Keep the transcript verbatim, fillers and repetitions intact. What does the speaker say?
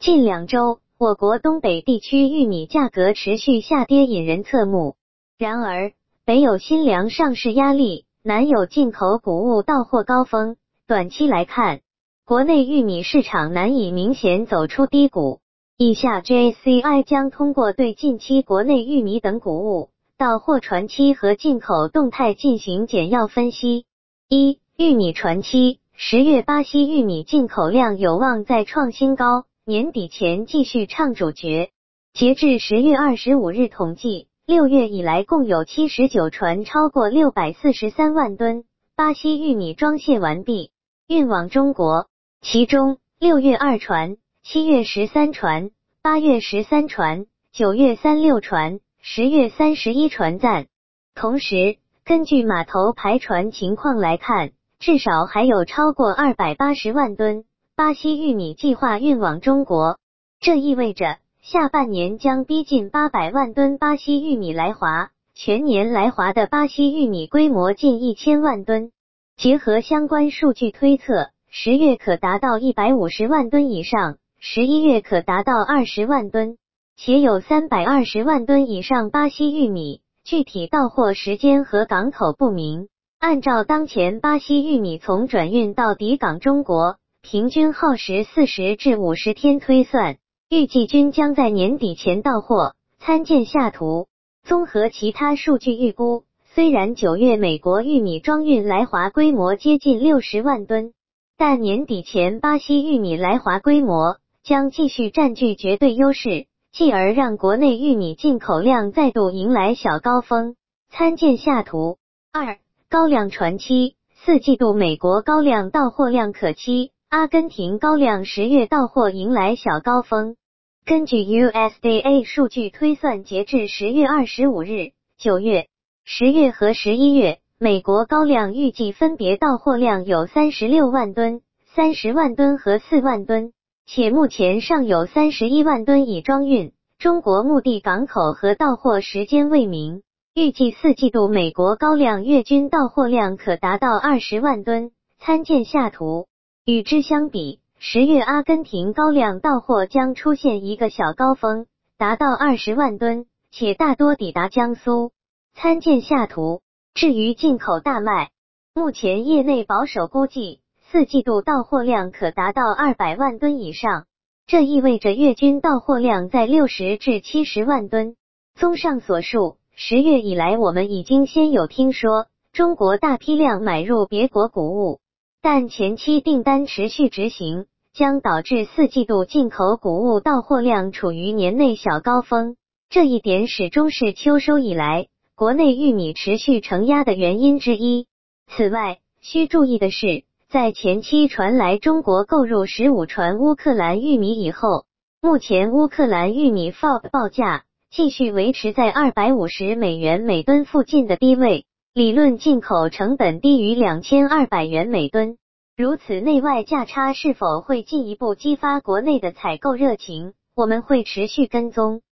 近两周，我国东北地区玉米价格持续下跌，引人侧目。然而，北有新粮上市压力，南有进口谷物到货高峰，短期来看，国内玉米市场难以明显走出低谷。以下 J C I 将通过对近期国内玉米等谷物到货传期和进口动态进行简要分析。一、玉米传期，十月巴西玉米进口量有望再创新高，年底前继续唱主角。截至十月二十五日统计，六月以来共有七十九船超过六百四十三万吨巴西玉米装卸完毕，运往中国。其中，六月二船，七月十三船，八月十三船，九月三六船，十月三十一船暂。同时，根据码头排船情况来看，至少还有超过二百八十万吨巴西玉米计划运往中国。这意味着下半年将逼近八百万吨巴西玉米来华，全年来华的巴西玉米规模近一千万吨。结合相关数据推测，十月可达到一百五十万吨以上，十一月可达到二十万吨，且有三百二十万吨以上巴西玉米，具体到货时间和港口不明。按照当前巴西玉米从转运到抵港中国平均耗时四十至五十天推算，预计均将在年底前到货。参见下图。综合其他数据预估，虽然九月美国玉米装运来华规模接近六十万吨，但年底前巴西玉米来华规模将继续占据绝对优势，继而让国内玉米进口量再度迎来小高峰。参见下图。二、高粱传期，四季度美国高粱到货量可期，阿根廷高粱十月到货迎来小高峰。根据 U S D A 数据推算，截至十月二十五日，九月、十月和十一月，美国高粱预计分别到货量有三十六万吨、三十万吨和四万吨，且目前尚有三十一万吨已装运，中国目的港口和到货时间未明。预计四季度美国高粱月均到货量可达到二十万吨，参见下图。与之相比，十月阿根廷高粱到货将出现一个小高峰，达到二十万吨，且大多抵达江苏。参见下图。至于进口大麦，目前业内保守估计，四季度到货量可达到二百万吨以上，这意味着月均到货量在六十至七十万吨。综上所述，十月以来我们已经先有听说中国大批量买入别国谷物，但前期订单持续执行，将导致四季度进口谷物到货量处于年内小高峰，这一点始终是秋收以来国内玉米持续承压的原因之一。此外，需注意的是，在前期传来中国购入十五船乌克兰玉米以后，目前乌克兰玉米 F O B 报价继续维持在二百五十美元每吨附近的低位，理论进口成本低于两千二百元每吨。如此内外价差是否会进一步激发国内的采购热情，我们会持续跟踪。